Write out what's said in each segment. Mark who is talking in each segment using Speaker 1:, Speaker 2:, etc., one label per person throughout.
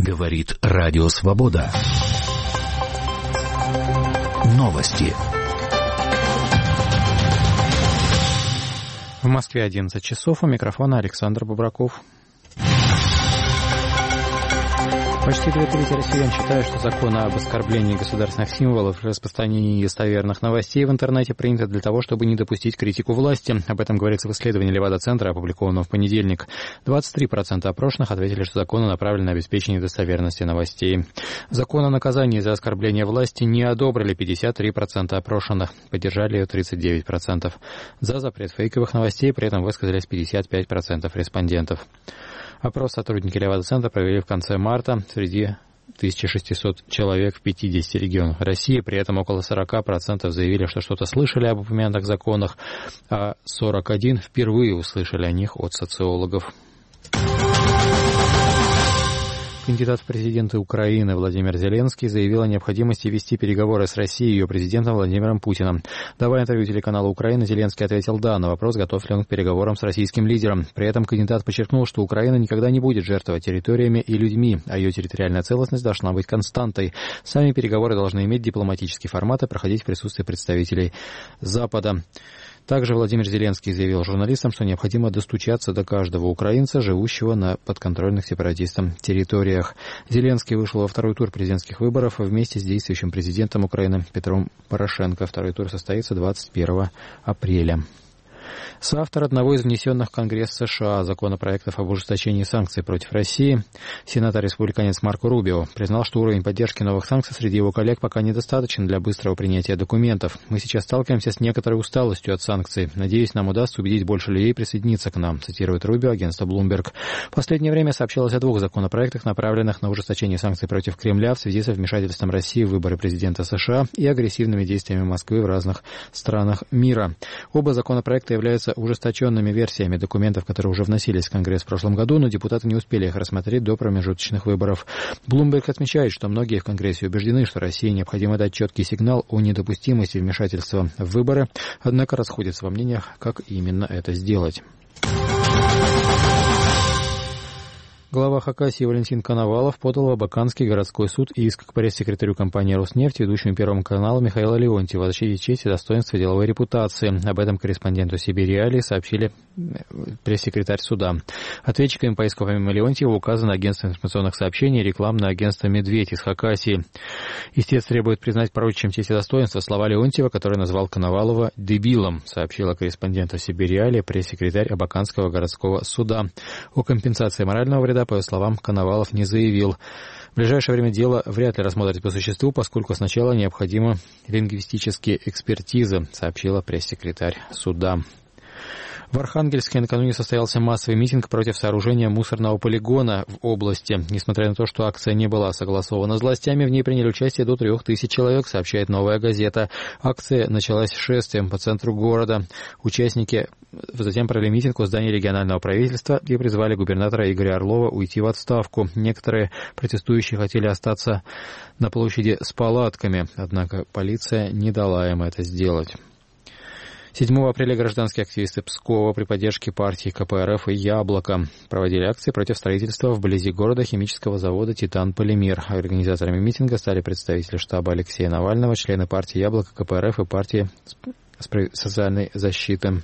Speaker 1: Говорит Радио Свобода. Новости.
Speaker 2: В Москве 11 часов. У микрофона Александр Бобраков. Почти 2/3 россиян считают, что закон об оскорблении государственных символов и распространении недостоверных новостей в интернете принято для того, чтобы не допустить критику власти. Об этом говорится в исследовании Левада-центра, опубликованном в понедельник. 23% опрошенных ответили, что законы направлены на обеспечение достоверности новостей. Закон о наказании за оскорбление власти не одобрили 53% опрошенных. Поддержали ее 39%. За запрет фейковых новостей при этом высказались 55% респондентов. Опрос сотрудники Левада-центра провели в конце марта среди 1600 человек в 50 регионах России. При этом около 40% заявили, что что-то слышали об упомянутых законах, а 41% впервые услышали о них от социологов. Кандидат в президенты Украины Владимир Зеленский заявил о необходимости вести переговоры с Россией и ее президентом Владимиром Путиным. Давая интервью телеканалу «Украина», Зеленский ответил «да» на вопрос, готов ли он к переговорам с российским лидером. При этом кандидат подчеркнул, что Украина никогда не будет жертвовать территориями и людьми, а ее территориальная целостность должна быть константой. Сами переговоры должны иметь дипломатический формат и проходить в присутствии представителей Запада. Также Владимир Зеленский заявил журналистам, что необходимо достучаться до каждого украинца, живущего на подконтрольных сепаратистам территориях. Зеленский вышел во второй тур президентских выборов вместе с действующим президентом Украины Петром Порошенко. Второй тур состоится 21 апреля. Соавтор одного из внесенных в Конгресс США законопроектов об ужесточении санкций против России, сенатор-республиканец Марко Рубио, признал, что уровень поддержки новых санкций среди его коллег пока недостаточен для быстрого принятия документов. «Мы сейчас сталкиваемся с некоторой усталостью от санкций. Надеюсь, нам удастся убедить больше людей присоединиться к нам», цитирует Рубио агентство Bloomberg. В последнее время сообщалось о 2 законопроектах, направленных на ужесточение санкций против Кремля в связи со вмешательством России в выборы президента США и агрессивными действиями Москвы в разных странах мира. Оба законопроекта являются ужесточенными версиями документов, которые уже вносились в Конгресс в прошлом году, но депутаты не успели их рассмотреть до промежуточных выборов. Bloomberg отмечает, что многие в Конгрессе убеждены, что России необходимо дать четкий сигнал о недопустимости вмешательства в выборы, однако расходятся во мнениях, как именно это сделать. Глава Хакасии Валентин Коновалов подал в Абаканский городской суд иск к пресс-секретарю компании «Роснефть», ведущему Первому каналу Михаила Леонтьева, о защите чести, достоинства и деловой репутации. Об этом корреспонденту «Сибирь-Реалии» сообщили пресс-секретарь суда. Ответчиками по иску помимо Леонтьева указано агентство информационных сообщений и рекламное агентство «Медведь» из Хакасии. Истец требует признать прочим честь и достоинство слова Леонтьева, который назвал Коновалова «дебилом», сообщила корреспонденту «Сибирь-Реалии» пресс-секретарь Абаканского городского суда. О компенсации морального вреда, по его словам, Коновалов не заявил. В ближайшее время дело вряд ли рассмотрят по существу, поскольку сначала необходима лингвистическая экспертиза, сообщила пресс-секретарь суда. В Архангельске накануне состоялся массовый митинг против сооружения мусорного полигона в области. Несмотря на то, что акция не была согласована с властями, в ней приняли участие до 3000 человек, сообщает «Новая газета». Акция началась шествием по центру города. Участники затем провели митинг у здания регионального правительства и призвали губернатора Игоря Орлова уйти в отставку. Некоторые протестующие хотели остаться на площади с палатками, однако полиция не дала им это сделать. 7 апреля гражданские активисты Пскова при поддержке партии КПРФ и «Яблоко» проводили акции против строительства вблизи города химического завода «Титан-Полимер». Организаторами митинга стали представители штаба Алексея Навального, члены партии «Яблоко», КПРФ и партии социальной защиты.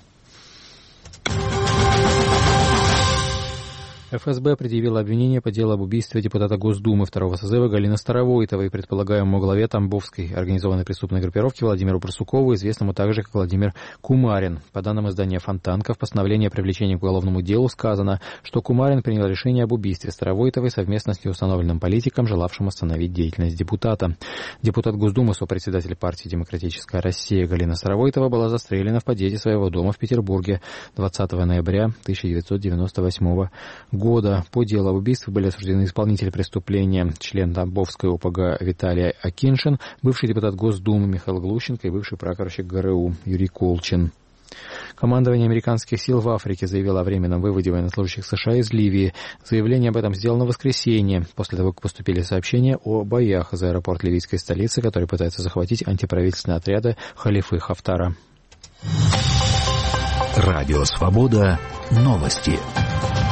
Speaker 2: ФСБ предъявила обвинение по делу об убийстве депутата Госдумы второго созыва Галины Старовойтовой и предполагаемому главе Тамбовской организованной преступной группировки Владимиру Барсукову, известному также как Владимир Кумарин. По данным издания «Фонтанка», в постановлении о привлечении к уголовному делу сказано, что Кумарин принял решение об убийстве Старовойтовой совместно с неустановленным политиком, желавшим остановить деятельность депутата. Депутат Госдумы, сопредседатель партии «Демократическая Россия» Галина Старовойтова была застрелена в подъезде своего дома в Петербурге 20 ноября 1998 года. По делу об убийстве были осуждены исполнители преступления, член Тамбовской ОПГ Виталий Акиншин, бывший депутат Госдумы Михаил Глущенко и бывший прапорщик ГРУ Юрий Колчин. Командование американских сил в Африке заявило о временном выводе военнослужащих США из Ливии. Заявление об этом сделано в воскресенье, после того, как поступили сообщения о боях за аэропорт ливийской столицы, который пытаются захватить антиправительственные отряды халифы Хафтара.
Speaker 1: Радио «Свобода». Новости.